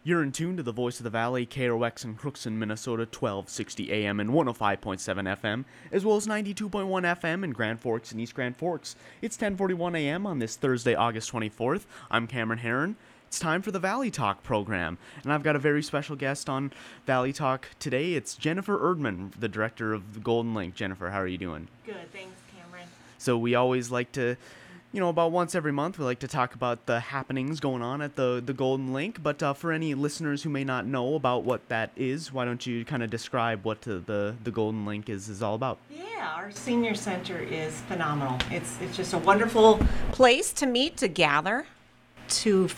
You're in tune to the Voice of the Valley, KROX in Crookston, Minnesota, 1260 AM and 105.7 FM, as well as 92.1 FM in Grand Forks and East Grand Forks. It's 10:41 AM on this Thursday, August 24th. I'm Cameron Herron. It's time for the Valley Talk program, and I've got a very special guest on Valley Talk today. It's Jennifer Erdman, the director of the Golden Link. Jennifer, how are you doing? Good, thanks, Cameron. So we always like to, about once every month, we like to talk about the happenings going on at the Golden Link. But for any listeners who may not know about what that is, why don't you kind of describe what the Golden Link is all about? Yeah, our senior center is phenomenal. It's just a wonderful place to meet, to gather, to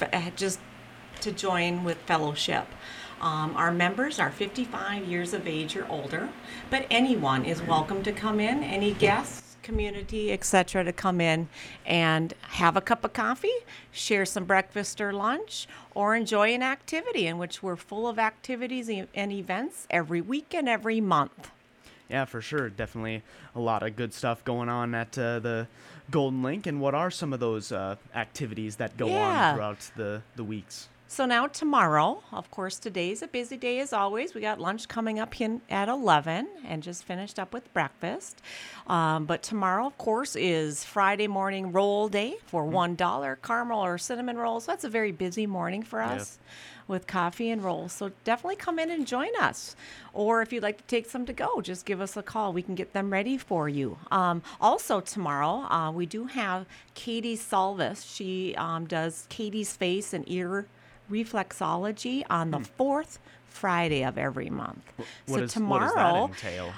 join with fellowship. Our members are 55 years of age or older, but anyone is welcome to come in, any guests, community, etc., to come in and have a cup of coffee, share some breakfast or lunch, or enjoy an activity, in which we're full of activities and events every week and every month. Yeah, for sure. Definitely a lot of good stuff going on at the Golden Link. And what are some of those activities that go on throughout the weeks? So now tomorrow, of course, today's a busy day as always. We got lunch coming up at 11 and just finished up with breakfast. But tomorrow, of course, is Friday morning roll day for $1 caramel or cinnamon rolls. So that's a very busy morning for us with coffee and rolls. So definitely come in and join us. Or if you'd like to take some to go, just give us a call. We can get them ready for you. Also tomorrow, we do have Katie Salvis. She does Katie's face and ear reflexology on the fourth Friday of every month. What does that entail?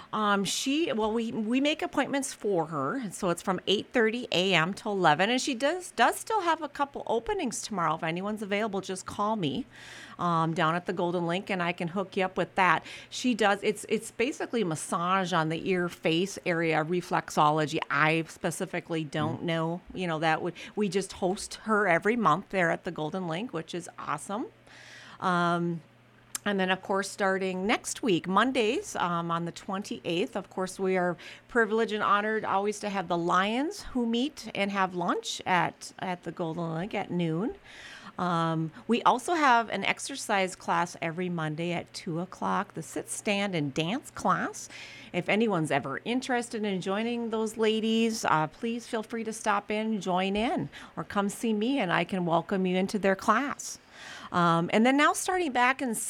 We make appointments for her, and so it's from 8:30 a.m. to 11, and she does still have a couple openings tomorrow. If anyone's available, just call me down at the Golden Link, and I can hook you up with that. She does it's basically massage on the ear face area, reflexology. I specifically don't know, we just host her every month there at the Golden Link, which is awesome. And then, of course, starting next week, Mondays, on the 28th, of course, we are privileged and honored always to have the Lions who meet and have lunch at the Golden Link at noon. We also have an exercise class every Monday at 2 o'clock, the sit, stand, and dance class. If anyone's ever interested in joining those ladies, please feel free to stop in, join in, or come see me, and I can welcome you into their class. And then now starting back in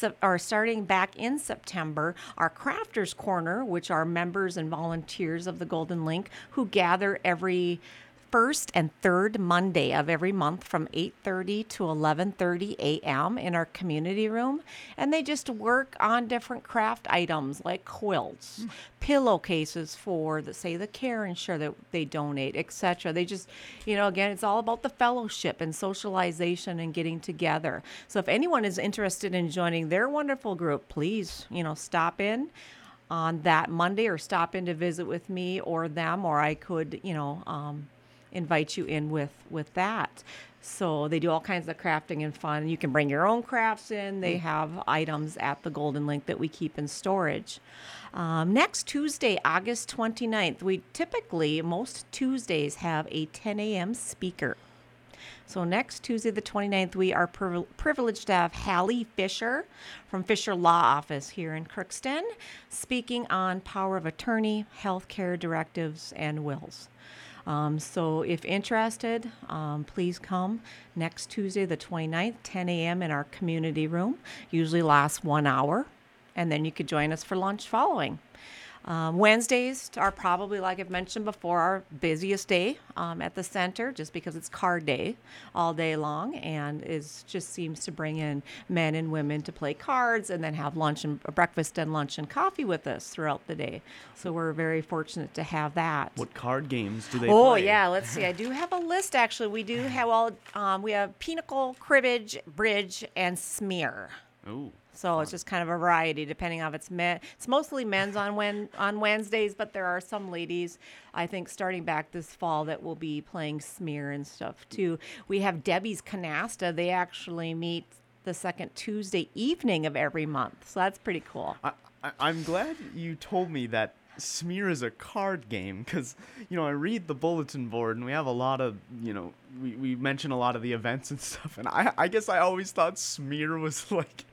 September, our Crafters Corner, which are members and volunteers of the Golden Link who gather every first and third Monday of every month from 8:30 to 11:30 a.m. in our community room. And they just work on different craft items like quilts, pillowcases for, the care and share that they donate, etc. They just, again, it's all about the fellowship and socialization and getting together. So if anyone is interested in joining their wonderful group, please, stop in on that Monday or stop in to visit with me or them, or I could, invite you in with that. So they do all kinds of crafting and fun. You can bring your own crafts in. They have items at the Golden Link that we keep in storage. Next Tuesday, August 29th, we typically, most Tuesdays, have a 10 a.m. speaker. So next Tuesday, the 29th, we are privileged to have Hallie Fisher from Fisher Law Office here in Crookston speaking on power of attorney, healthcare directives, and wills. So if interested, please come next Tuesday, the 29th, 10 a.m. in our community room. Usually lasts 1 hour, and then you could join us for lunch following. Wednesdays are probably, like I've mentioned before, our busiest day at the center, just because it's card day all day long, and just seems to bring in men and women to play cards and then have breakfast and lunch and coffee with us throughout the day. So we're very fortunate to have that. What card games do they play? Oh, yeah, let's see. I do have a list, actually. We do have we have Pinochle, Cribbage, Bridge, and Smear. Ooh. So it's just kind of a variety depending on if it's mostly men's on Wednesdays, but there are some ladies, I think, starting back this fall that will be playing Smear and stuff too. We have Debbie's Canasta. They actually meet the second Tuesday evening of every month. So that's pretty cool. I'm glad you told me that Smear is a card game, because, I read the bulletin board and we have a lot of, we mention a lot of the events and stuff, and I guess I always thought Smear was like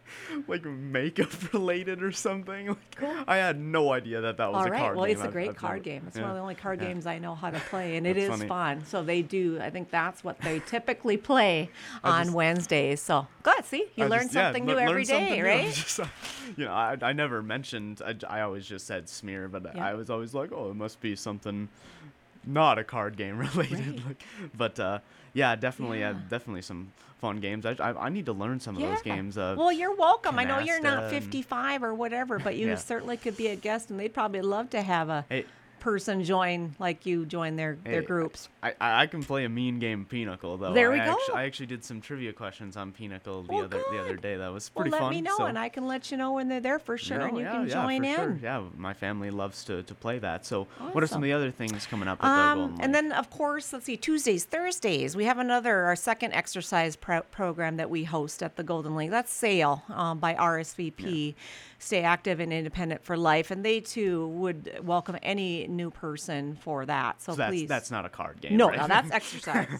like makeup related or something. Like, Cool. I had no idea that was All a right. card Well, game. it's a great card never- game. It's yeah, one of the only card yeah. games I know how to play, and it That's is funny. fun. So they do. I think that's what they typically play on just- Wednesdays. So good. See, you I learn just- yeah, something lear- new every learn something day, new. right? Just, I never mentioned. I always just said smear, but Yeah. I was always like, oh, it must be something not a card game related. Right. Like, but yeah, definitely, Yeah. definitely some fun games. I need to learn some of those games. Well, you're welcome. I know you're Canasta not and- 55 or whatever, but you Yeah. certainly could be a guest, and they'd probably love to have a Hey, person join like you join their Hey, groups. I can play a mean game Pinnacle though. There we go. I actually did some trivia questions on Pinnacle the Well, other good. day. That was Well, pretty let fun. me know, so, and I can let you know when they're there for sure, and you yeah, can yeah, join for in. Sure. Yeah, my family loves to play that. So, what are some Awesome. of the other things coming up at the Golden And Lake? then, of course, let's see, Tuesdays, Thursdays, we have our second exercise program that we host at the Golden Lake. That's SAIL by RSVP, Stay Active and Independent for Life. And they, too, would welcome any new person for that. So, please. That's not a card game. No, right? no, that's exercise.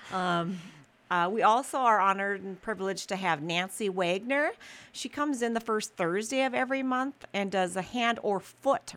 We also are honored and privileged to have Nancy Wagner. She comes in the first Thursday of every month and does a hand or foot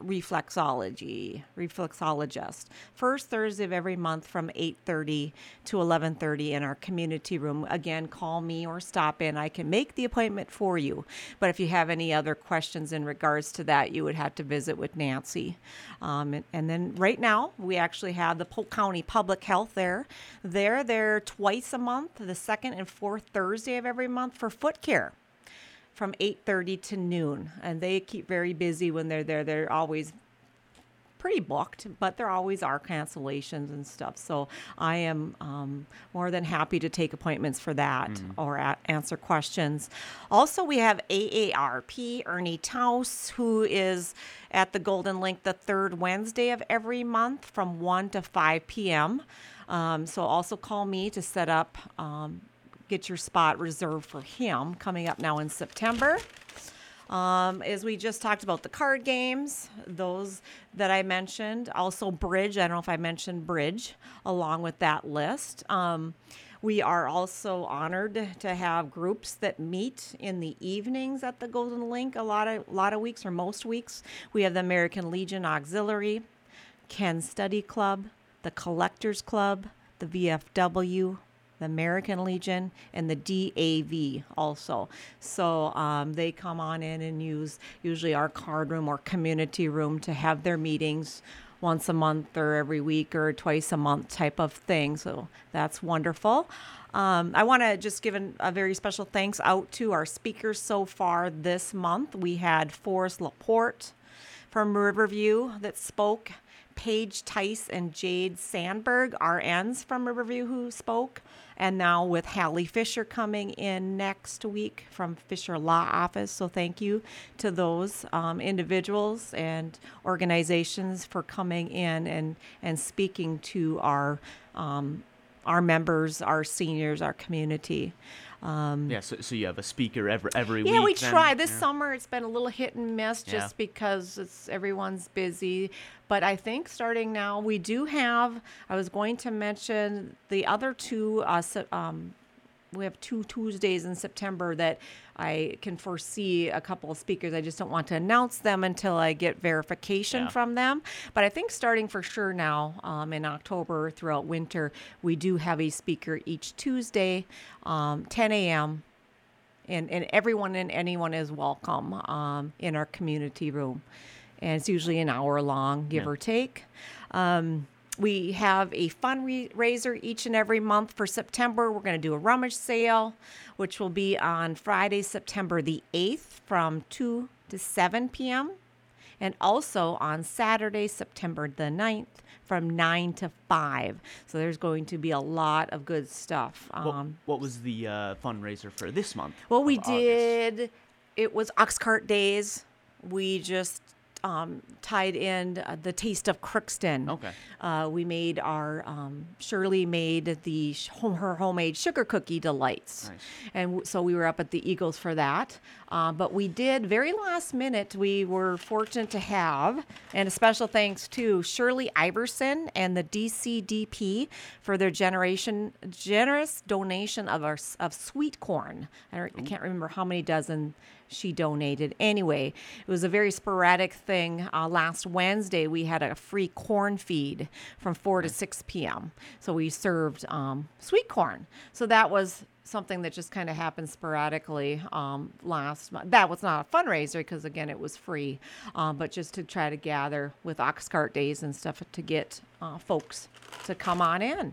reflexologist. First Thursday of every month from 8:30 to 11:30 in our community room. Again, call me or stop in. I can make the appointment for you. But if you have any other questions in regards to that, you would have to visit with Nancy. And then right now, we actually have the Polk County Public Health there. They're there twice a month, the second and fourth Thursday of every month for foot care from 8:30 to noon. And they keep very busy when they're there. They're always pretty booked, but there always are cancellations and stuff. So I am more than happy to take appointments for that or answer questions. Also, we have AARP, Ernie Taus, who is at the Golden Link the third Wednesday of every month from 1 to 5 p.m. So also call me to set up, get your spot reserved for him coming up now in September. As we just talked about the card games, those that I mentioned, also bridge. I don't know if I mentioned bridge along with that list. We are also honored to have groups that meet in the evenings at the Golden Link. A lot of weeks or most weeks, we have the American Legion Auxiliary, Ken Study Club, the Collectors Club, the VFW, the American Legion, and the DAV also. So they come on in and use usually our card room or community room to have their meetings once a month or every week or twice a month type of thing. So that's wonderful. I want to just give a very special thanks out to our speakers so far this month. We had Forrest Laporte from Riverview that spoke, Paige Tice and Jade Sandberg, RNs from Riverview who spoke, and now with Hallie Fisher coming in next week from Fisher Law Office. So thank you to those individuals and organizations for coming in and speaking to our members, our seniors, our community. Yeah, so you have a speaker every week. Yeah, we then? try. This Yeah. summer it's been a little hit and miss just Yeah. because everyone's busy. But I think starting now, we do have, I was going to mention the other two, we have 2 Tuesdays in September that I can foresee a couple of speakers. I just don't want to announce them until I get verification Yeah. from them. But I think starting for sure now in October throughout winter, we do have a speaker each Tuesday, 10 a.m. And everyone and anyone is welcome in our community room. And it's usually an hour long, give or take. We have a fundraiser each and every month for September. We're going to do a rummage sale, which will be on Friday, September the 8th from 2 to 7 p.m. And also on Saturday, September the 9th from 9 to 5. So there's going to be a lot of good stuff. What was the fundraiser for this month? What we of August? did, it was Oxcart Days. We just tied in the Taste of Crookston. Okay. We made Shirley made her homemade sugar cookie delights. Nice. And so we were up at the Eagles for that. But we did, very last minute, we were fortunate to have, and a special thanks to Shirley Iverson and the DCDP for their generous donation of sweet corn. I can't remember how many dozen she donated. Anyway, it was a very sporadic thing. Last Wednesday, we had a free corn feed from 4 to 6 p.m. So we served sweet corn. So that was something that just kind of happened sporadically last month. That was not a fundraiser because, again, it was free, but just to try to gather with ox cart days and stuff to get folks to come on in.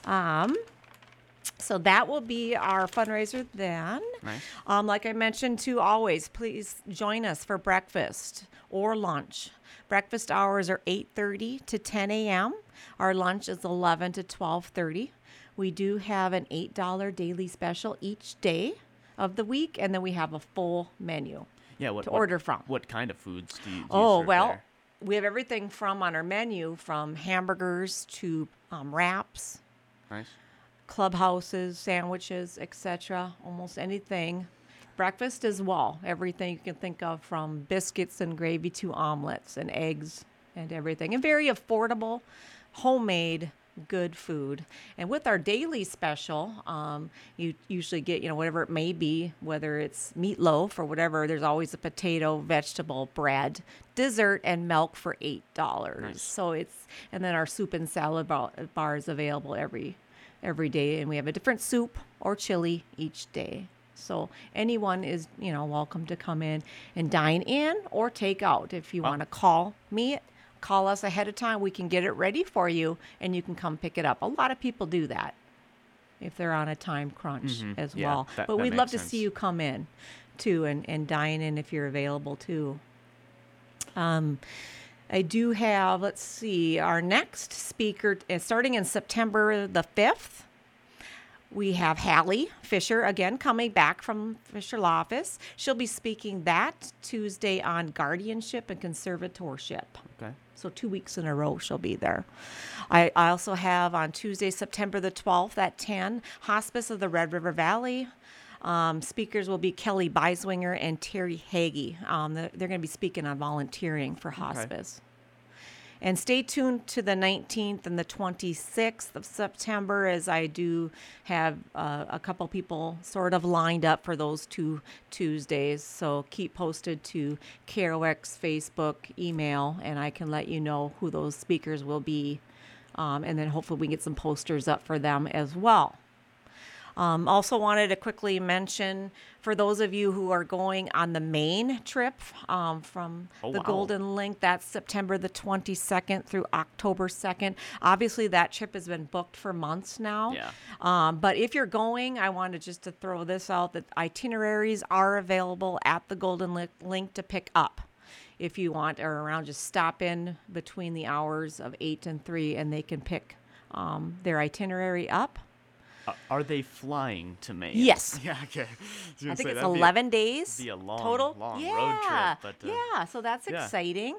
So that will be our fundraiser then. Nice. Like I mentioned too, always, please join us for breakfast or lunch. Breakfast hours are 8:30 to 10 a.m. Our lunch is 11 to 12:30. We do have an $8 daily special each day of the week, and then we have a full menu to order from. What kind of foods do you Oh, serve there? we have everything on our menu, from hamburgers to wraps, Nice. clubhouses, sandwiches, etc. Almost anything. Breakfast as well. Everything you can think of, from biscuits and gravy to omelets and eggs and everything. And very affordable, homemade, good food. And with our daily special, you usually get, whatever it may be, whether it's meatloaf or whatever. There's always a potato, vegetable, bread, dessert, and milk for $8. Nice. So and then our soup and salad bar is available every day, and we have a different soup or chili each day. So anyone is, welcome to come in and dine in or take out. If you want to call us ahead of time, we can get it ready for you, and you can come pick it up. A lot of people do that if they're on a time crunch as well. But we'd love to see you come in too and dine in if you're available too. I do have, let's see, our next speaker, starting in September the 5th, we have Hallie Fisher, again, coming back from Fisher Law Office. She'll be speaking that Tuesday on guardianship and conservatorship. Okay. So 2 weeks in a row she'll be there. I also have on Tuesday, September the 12th at 10, Hospice of the Red River Valley. Speakers will be Kelly Beiswinger and Terry Hagee. They're going to be speaking on volunteering for hospice. And stay tuned to the 19th and the 26th of September, as I do have a couple people sort of lined up for those 2 Tuesdays. So keep posted to KROX Facebook, email, and I can let you know who those speakers will be. And then hopefully we can get some posters up for them as well. Also wanted to quickly mention, for those of you who are going on the Maine trip from the Golden Link, that's September the 22nd through October 2nd. Obviously, that trip has been booked for months now. Yeah. But if you're going, I wanted just to throw this out, that itineraries are available at the Golden Link to pick up. If you want, or around, just stop in between the hours of 8 and 3, and they can pick their itinerary up. Are they flying to Maine? Yes. Yeah, okay. I think it's 11 days be a long, total. long road trip. But, so that's exciting.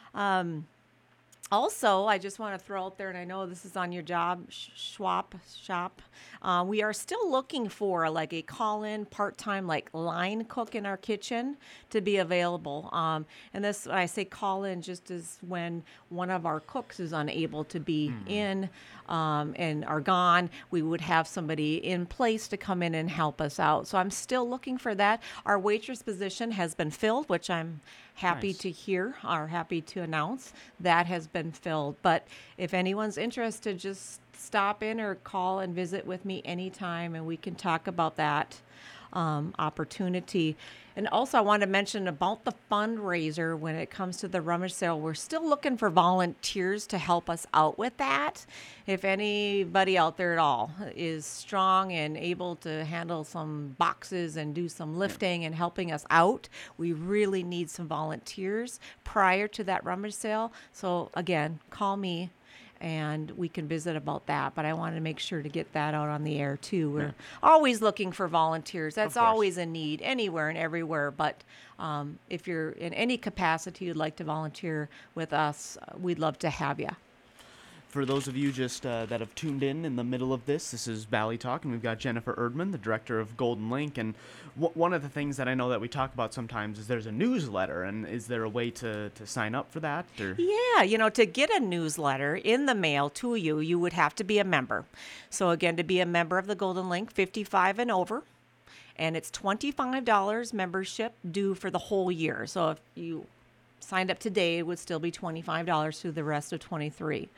Also, I just want to throw out there, and I know this is on your job shop. We are still looking for like a call-in part-time line cook in our kitchen to be available. And this, when I say call-in, just as when one of our cooks is unable to be in and are gone, we would have somebody in place to come in and help us out. So I'm still looking for that. Our waitress position has been filled, which I'm happy to hear, or happy to announce that has been filled. But if anyone's interested, just stop in or call and visit with me anytime, and we can talk about that opportunity. And also, I want to mention about the fundraiser when it comes to the rummage sale. We're still looking for volunteers to help us out with that. If anybody out there at all is strong and able to handle some boxes and do some lifting and helping us out, we really need some volunteers prior to that rummage sale. So again, call me and we can visit about that. But I wanted to make sure to get that out on the air too. We're always looking for volunteers. That's course. always a need anywhere and everywhere. But if you're in any capacity you'd like to volunteer with us, we'd love to have you. For those of you just that have tuned in the middle of this is Valley Talk, and we've got Jennifer Erdman, the director of Golden Link. And one of the things that I know that we talk about sometimes is there's a newsletter, and is there a way to sign up for that? Or? Yeah, to get a newsletter in the mail to you, you would have to be a member. So again, to be a member of the Golden Link, 55 and over, and it's $25 membership due for the whole year. So if you signed up today, it would still be $25 through the rest of 23.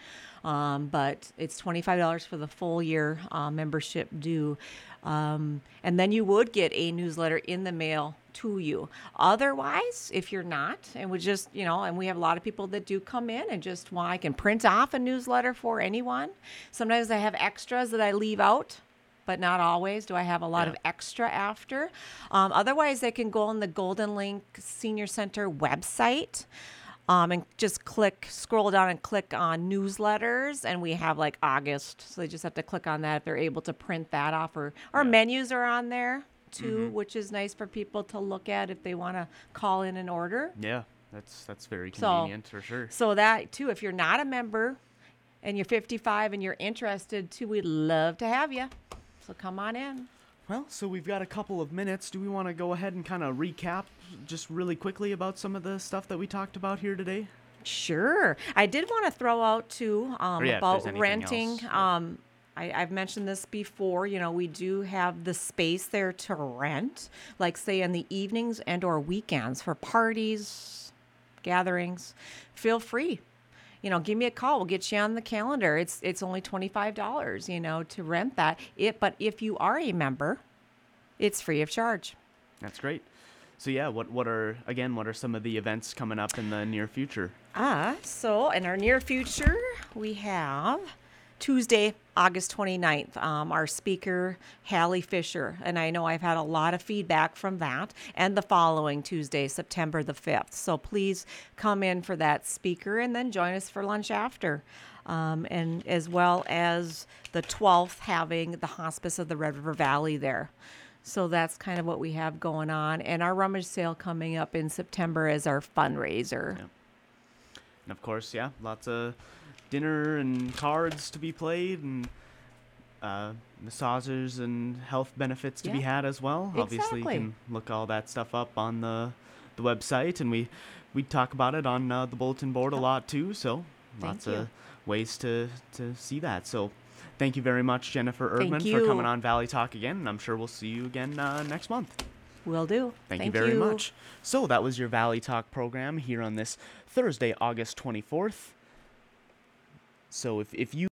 But it's $25 for the full year membership due. And then you would get a newsletter in the mail to you. Otherwise, if you're not, and we just, and we have a lot of people that do come in and just I can print off a newsletter for anyone. Sometimes I have extras that I leave out, but not always do I have a lot of extra after. Otherwise, they can go on the Golden Link Senior Center website and just scroll down and click on newsletters, and we have like August, so they just have to click on that if they're able to print that off. Or our menus are on there too, which is nice for people to look at if they want to call in an order. Yeah, that's very convenient for sure. So that too, if you're not a member and you're 55 and you're interested too, we'd love to have you. So come on in. Well, so we've got a couple of minutes. Do we want to go ahead and kind of recap just really quickly about some of the stuff that we talked about here today? Sure. I did want to throw out too about renting. I've mentioned this before. We do have the space there to rent, like say in the evenings and or weekends for parties, gatherings. Feel free. Give me a call. We'll get you on the calendar. It's only $25, to rent that. But if you are a member, it's free of charge. That's great. So yeah, what are some of the events coming up in the near future? So in our near future, we have Tuesday, August 29th, our speaker, Hallie Fisher. And I know I've had a lot of feedback from that. And the following Tuesday, September the 5th. So please come in for that speaker and then join us for lunch after. And as well as the 12th, having the Hospice of the Red River Valley there. So that's kind of what we have going on. And our rummage sale coming up in September as our fundraiser. Yeah. And of course, lots of dinner and cards to be played, and massages and health benefits to be had as well. Exactly. Obviously, you can look all that stuff up on the website, and we talk about it on the bulletin board a lot too. So lots of ways to see that. So thank you very much, Jennifer Erdman, for coming on Valley Talk again, and I'm sure we'll see you again next month. Will do. Thank you very much. So that was your Valley Talk program here on this Thursday, August 24th. So if you